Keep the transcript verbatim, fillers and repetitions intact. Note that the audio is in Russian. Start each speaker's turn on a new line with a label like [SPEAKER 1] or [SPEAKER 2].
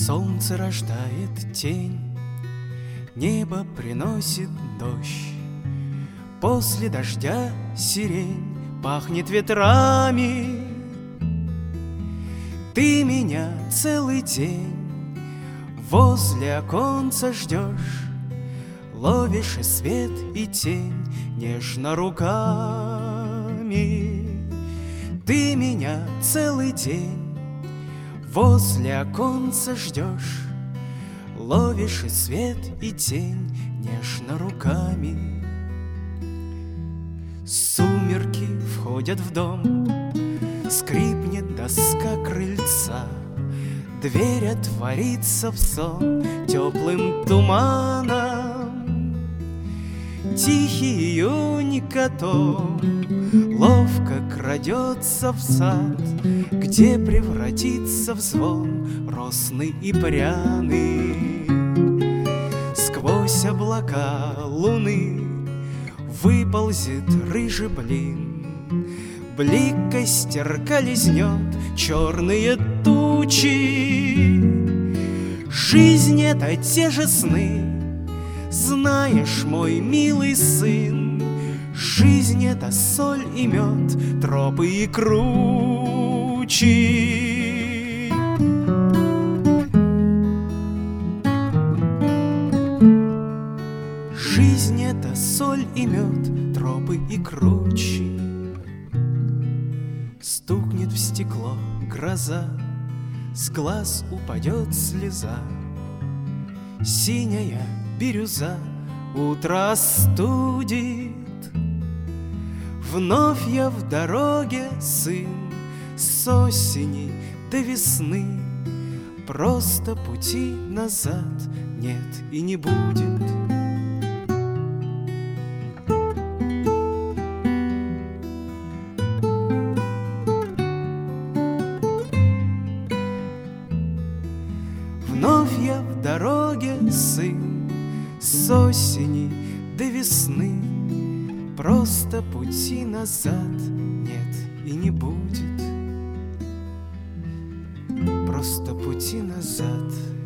[SPEAKER 1] Солнце рождает тень, небо приносит дождь. После дождя сирень пахнет ветрами. Ты меня целый день возле оконца ждешь, ловишь и свет, и тень нежно руками. Ты меня целый день возле оконца ждешь, ловишь и свет, и тень нежно руками. Сумерки входят в дом, скрипнет доска крыльца, дверь отворится в сон теплым туманом. Тихий июнь котом ловко крадется в сад, где превратится в звон росный и пряный. Сквозь облака луны выползет рыжий блин, блик костерка лизнет черные тучи. Жизнь — это те же сны, знаешь, мой милый сын. Жизнь — это соль и мед, тропы и кручи. Жизнь — это соль и мед, тропы и кручи. Стукнет в стекло гроза, с глаз упадет слеза. Синяя бирюза утро остудит. Вновь я в дороге, сын, с осени до весны. Просто пути назад нет и не будет. Вновь я в дороге, сын, с осени до весны. Просто пути назад нет и не будет. Просто пути назад